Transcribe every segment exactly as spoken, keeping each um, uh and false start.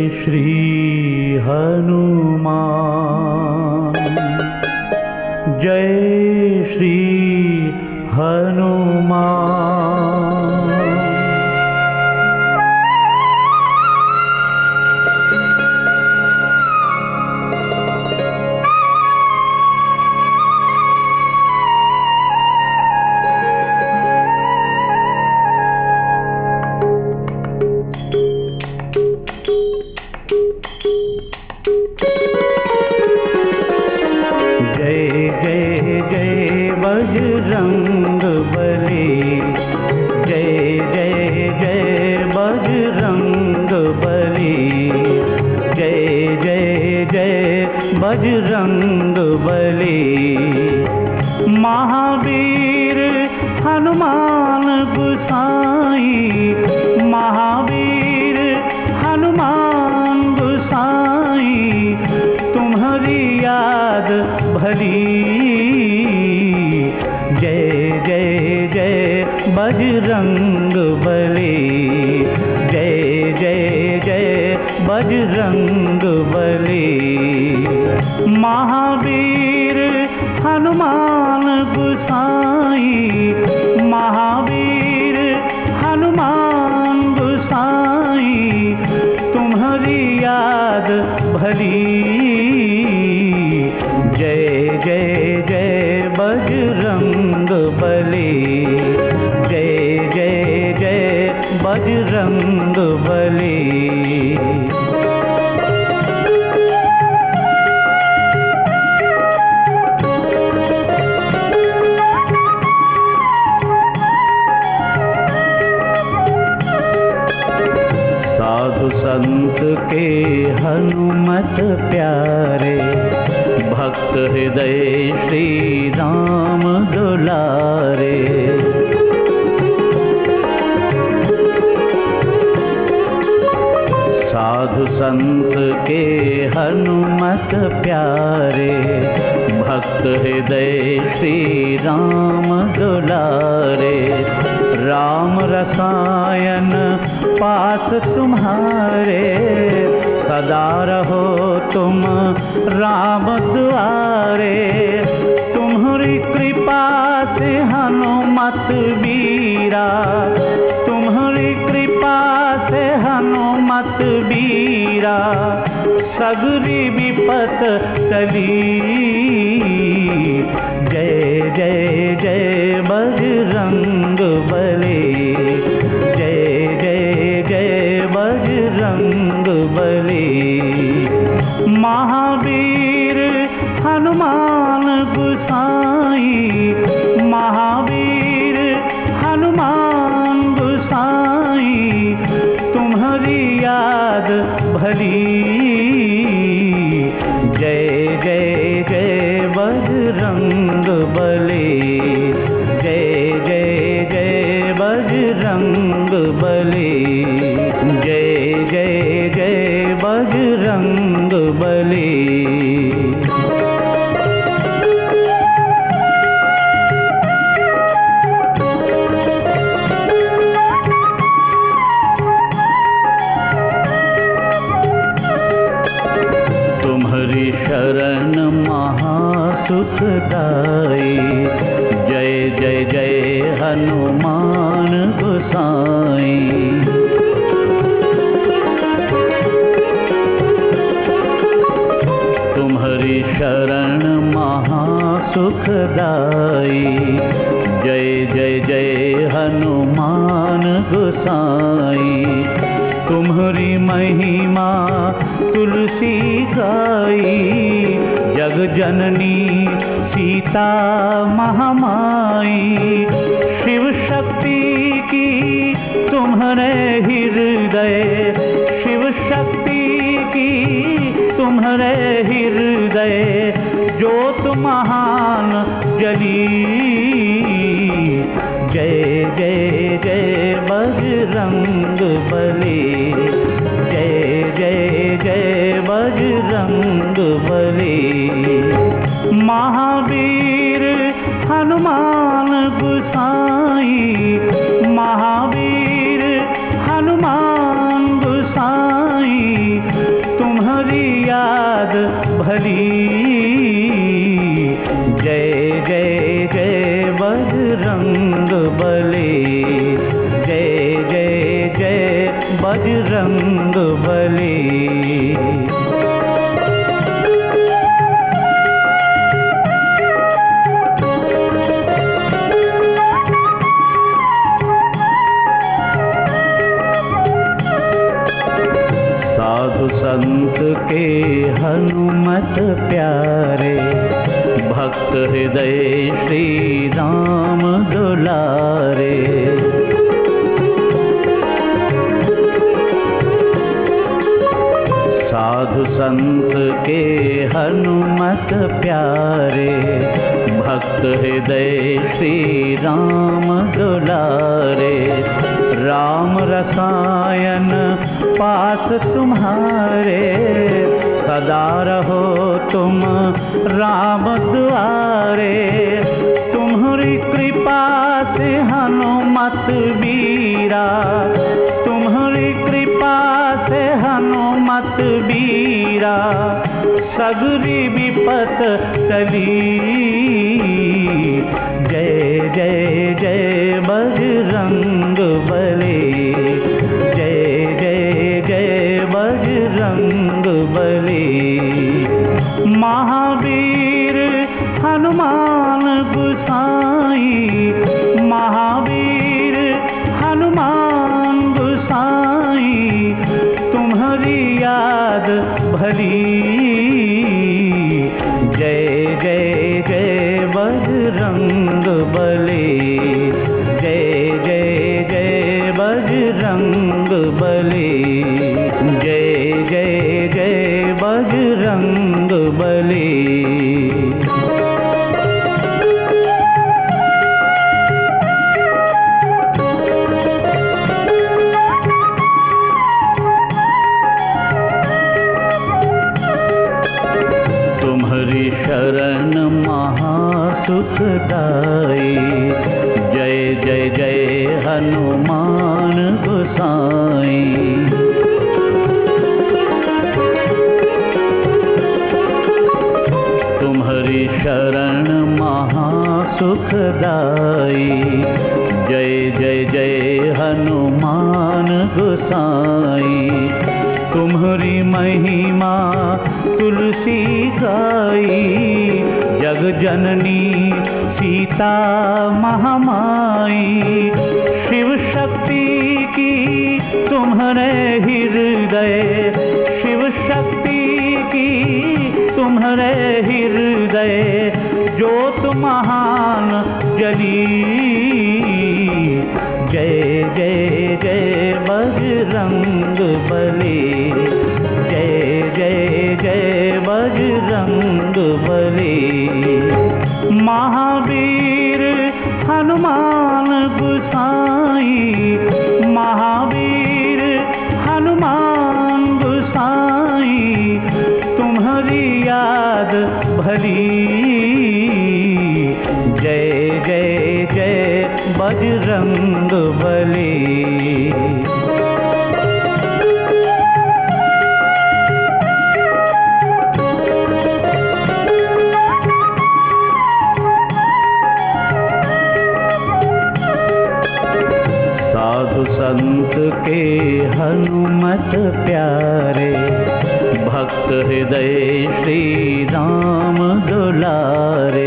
श्री हनुमान, जय श्री हनुमान। बजरंग बली, जय जय जय बजरंग बली, जय जय जय बजरंग बली। महावीर हनुमान गोसाई, महावीर हनुमान गोसाई, तुम्हारी याद भली। जय जय जय बजरंग बली, जय जय जय बजरंग बली। महावीर हनुमान गोसाई, महावीर हनुमान गोसाई, तुम्हारी याद भली। जय जय जय बजरंग बली, जय जय जय बजरंग बली। साधु संत के हनुमत प्यारे, भक्त हृदय श्री राम दुलारे। साधु संत के हनुमत प्यारे, भक्त हृदय श्री राम दुलारे। राम रसायन पास तुम्हारे, सदा रहो तुम राम दुआरे। तुम्हारी कृपा से हनुमत बीरा, तुम्हारी कृपा से हनुमत बीरा, सगरी विपत टली। जय जय जय बजरंग बली, जय जय जय बजरंग बली। महावीर हनुमान गोसाई, महावीर हनुमान गोसाई, तुम्हारी याद भली। जय जय जय बजरंग बली, जय जय जय बजरंग बली, जय जय जय बजरंग बली। तुम्हारी शरण महासुखदाई, जय जय जय हनुमान गोसाई। तुम्हारी शरण महासुखदाई, जय जय जय हनुमान गोसाई। तुम्हारी महिमा तुलसी गाई, जग जननी सीता महामाई। शिव शक्ति की तुम्हारे हृदय, शिव शक्ति की तुम्हारे हृदय, ज्योत महान जली। जय जय जय बजरंग बली, जय जय जय बजरंग बली। महावीर हनुमान गोसाई, महावीर हनुमान गोसाई, भली। जय जय जय बजरंग बली, जय जय जय बजरंग बली। साधु संत के हनुमत प्यारे, भक्त हृदय श्री राम दुलारे। साधु संत के हनुमत प्यारे, भक्त हृदय श्री राम दुलारे। राम रसायन पास तुम्हारे, सदा रहो तुम राम दुआरे। तुम्हारी कृपा से हनुमत बीरा, तुम्हारी कृपा से हनुमत बीरा। सगरी विपत टली। जय जय जय बजरंग बली, जय जय जय बजरंग बली। महावीर हनुमान गोसाई, महावीर हनुमान गोसाई। तुम्हारी याद भली। जय जय जय बजरंग बली, जय जय जय बजरंग बली, जय जय जय बजरंग बली। तुम्हारी शरण महासुखदाई, जय जय जय हनुमान गोसाई। तुम्हारी शरण महासुखदाई, जय जय जय हनुमान गोसाई। तुम्हारी महिमा तुलसी गाई, जग जननी सीता महामाई। शिव शक्ति की तुम्हारे हृदय, शिव शक्ति की तुम्हारे हृदय। ज्योत महान जली। जय जय जय बजरंग बली, जय जय जय बजरंग बली। महावीर हनुमान गोसाई, महावीर हनुमान गोसाई। तुम्हारी याद भली। जय जय जय बजरंग बली। साधु संत के हनुमत प्यारे, भक्त हृदय श्री राम दुलारे।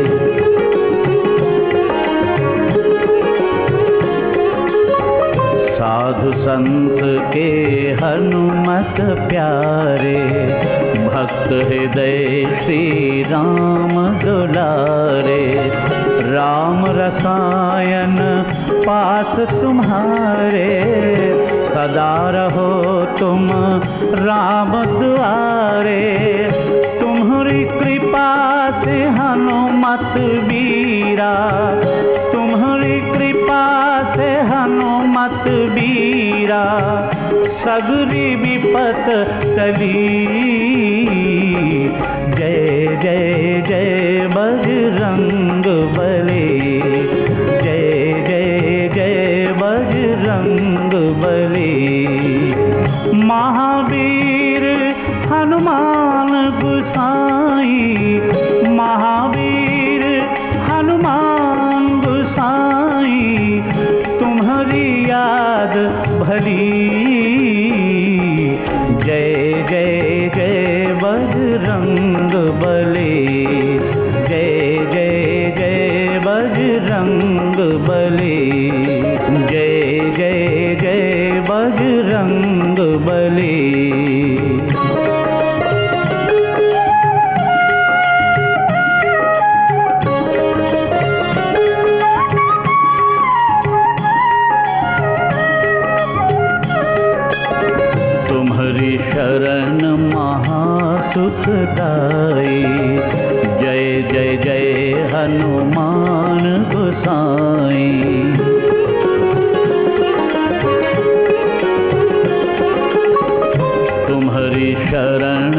साधु संत के हनुमत प्यारे, भक्त हृदय श्री राम दुलारे। राम रसायन पास तुम्हारे, सदा रहो तुम राम दुआरे। तुम्हारी कृपा से हनुमत बीरा, तुम्हारी कृपा से हनुमत बीरा। सगरी विपत टली। जय जय जय बजरंग बली, जय जय जय बजरंग बली। महावीर हनुमान गोसाई, भली। जय जय जय बजरंग बली, जय जय जय बजरंग बली, जय जय जय बजरंग बली। तुम्हारी शरण महासुखदाई, जय जय जय हनुमान गोसाई। तुम्हारी शरण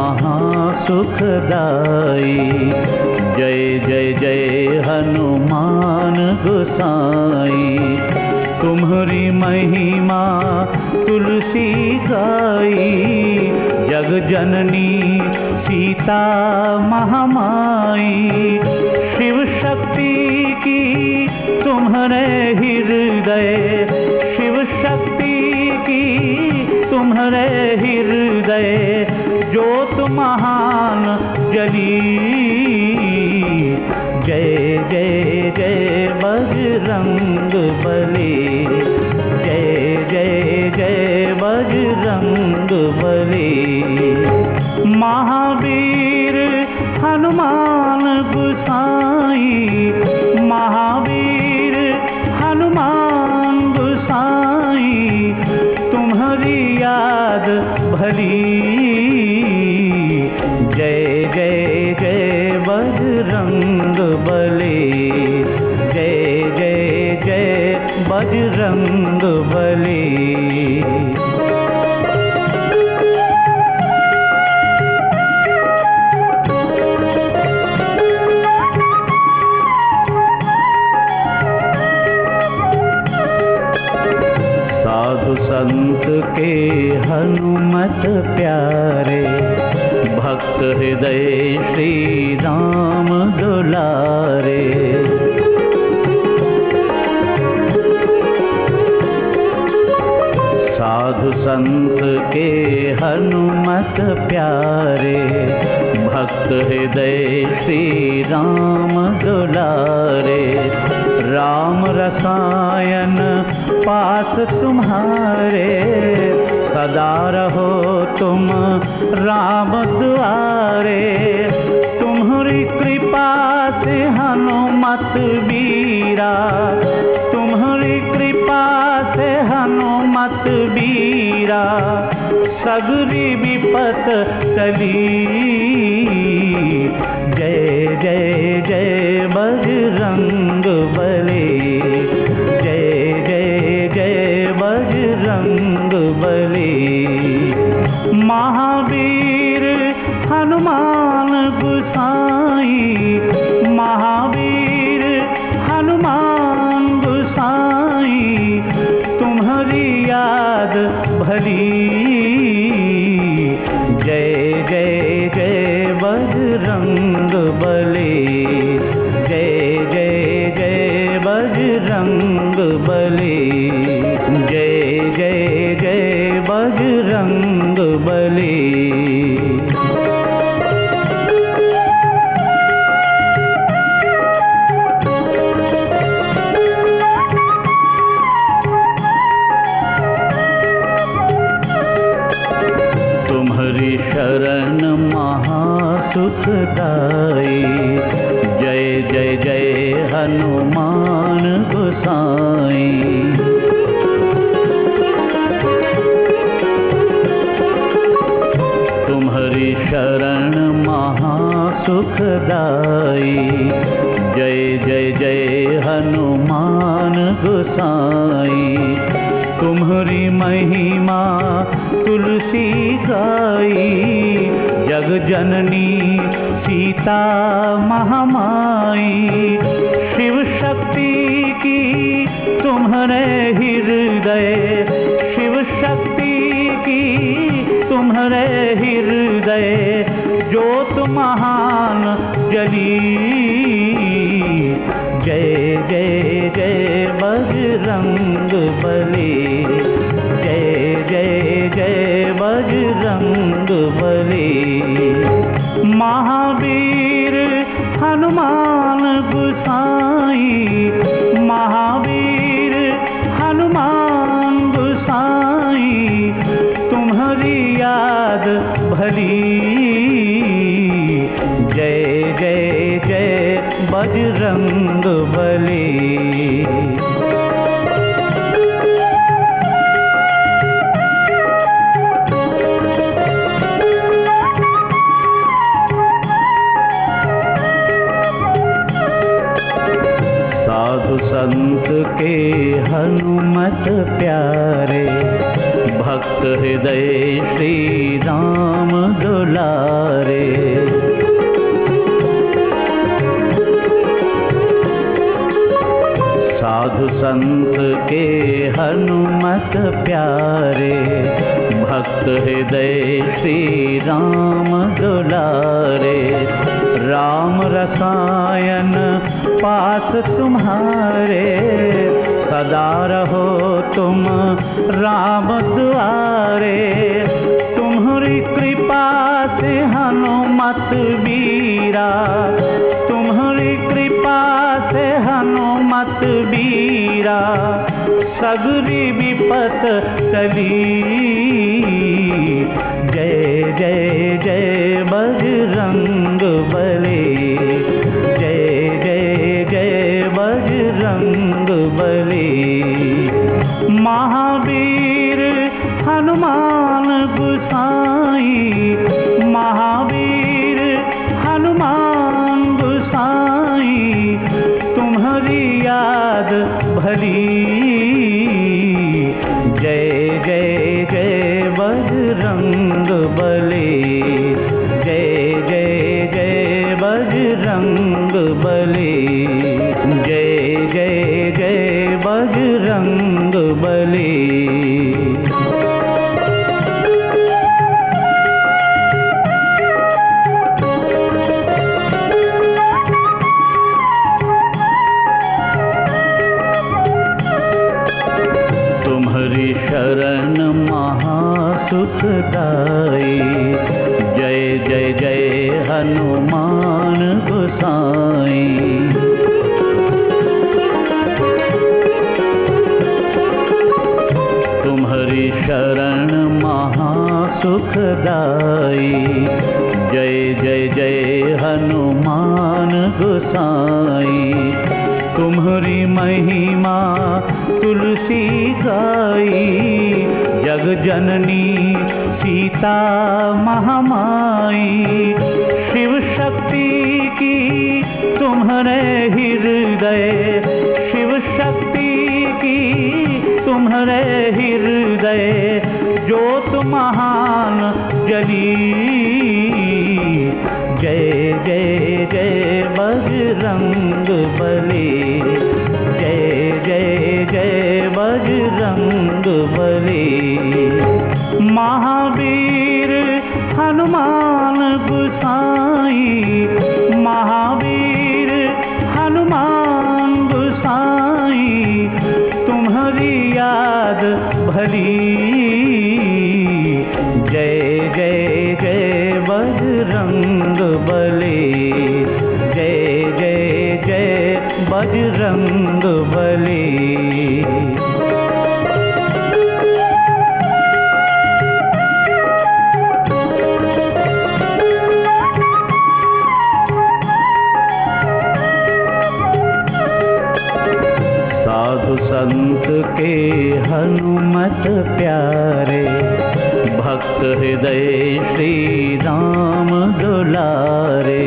महासुखदाई, जय जय जय हनुमान गोसाई। तुम्हारी महिमा तुलसी गाई, जग जननी सीता महामाई। शिव शक्ति की तुम्हारे हृदय, शिव शक्ति की तुम्हारे हृदय, ज्योत महान जली। जय जय जय बजरंग बली, जय जय जय बजरंग बली। महावीर हनुमान गोसाई, महावीर हनुमान गोसाई। तुम्हारी याद भली। जय जय जय बजरंग बली, जय जय जय बजरंग बली। साधु संत के हनुमत प्यारे, भक्त हृदय श्री राम दुलारे। साधु संत के हनुमत प्यारे, भक्त हृदय श्री राम दुलारे। राम रसायन पास तुम्हारे, सदा रहो तुम राम दुआरे। तुम्हारी कृपा से हनुमत बीरा, तुम्हारी कृपा से हनुमत बीरा। सगरी विपत टली। जय जय जय बजरंग बली, जय जय जय बजरंग बली। महावीर हनुमान गोसाई, महावीर हनुमान गोसाई। तुम्हारी याद भली। जय जय जय बजरंग बली, जय जय जय बजरंग बली, जय जय जय बजरंग बली। तुम्हारी शरण महासुखदाई, जय जय जय हनुमान गोसाई। तुम्हारी शरण महासुखदाई, जय जय जय हनुमान गोसाई। तुम्हारी महिमा तुलसी गाई, जग जननी सीता महामाई। शिव शक्ति की तुम्हारे हृदय, शिव शक्ति की तुम्हारे हृदय। ज्योत महान जली। जय जय जय बजरंग बली, बजरंग बली। महावीर हनुमान गोसाई, महावीर हनुमान गोसाई, तुम्हारी याद भली। जय जय जय बजरंग बली। साधु संत के हनुमत प्यारे, भक्त हृदय श्री राम दुलारे। साधु संत के हनुमत प्यारे, भक्त हृदय श्री राम दुलारे। राम रसायन पास तुम्हारे, सदा रहो तुम राम दुआरे। तुम्हारी कृपा से हनुमत बीरा, तुम्हारी कृपा से हनुमत बीरा, सगरी विपत टली। जय जय जय बजरंग बली। जय जय जय बजरंग बली। महावीर हनुमान गोसाई, महावीर हनुमान गोसाई, तुम्हारी याद भली। जय जय जय बजरंग बली। जय जय जय बजरंग बली। जय जय जय बजरंग बली। तुम्हारी शरण महासुखदाई, जय जय जय हनुमान गोसाई। तुम्हारी शरण महासुखदाई, जय जय जय हनुमान गोसाई। तुम्हारी महिमा तुलसी गाई, जग जननी सीता महामाई। शिव शक्ति की तुम्हारे हृदय, शिव शक्ति की तुम्हारे हृदय, ज्योत महान जली। जय जय जय बजरंग बली। जय जय जय बजरंग बली। महावीर हनुमान गोसाई, महावीर हनुमान गोसाई, तुम्हारी याद भली। जय जय जय बजरंग बली। जय जय जय बजरंग बली। साधु संत के हनुमत प्यारे, भक्त हृदय श्री राम दुलारे।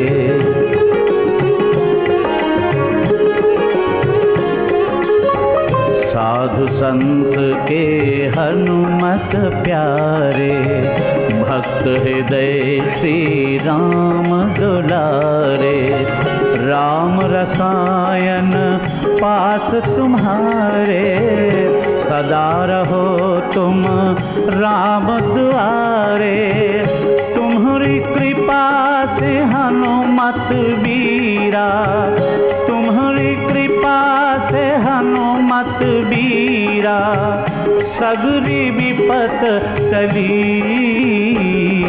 साधु संत के हनुमत प्यारे, भक्त हृदय श्री राम दुलारे। राम रसायन पास तुम्हारे, सदा रहो तुम राम दुआरे। तुम्हारी कृपा से हनुमत बीरा, तुम्हारी कृपा से हनुमत बीरा, सगरी विपत टली।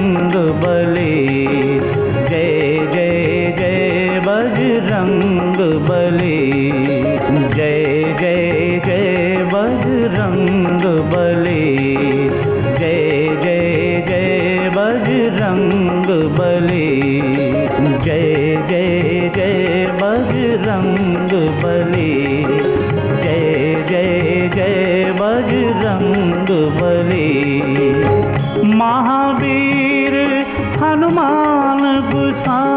बजरंग बली। जय जय जय बजरंग बली। जय जय जय बजरंग बली। जय जय जय बजरंग बली। जय जय जय बजरंग बली। जय जय जय बजरंग बली। महावीर हनुमान गोसाई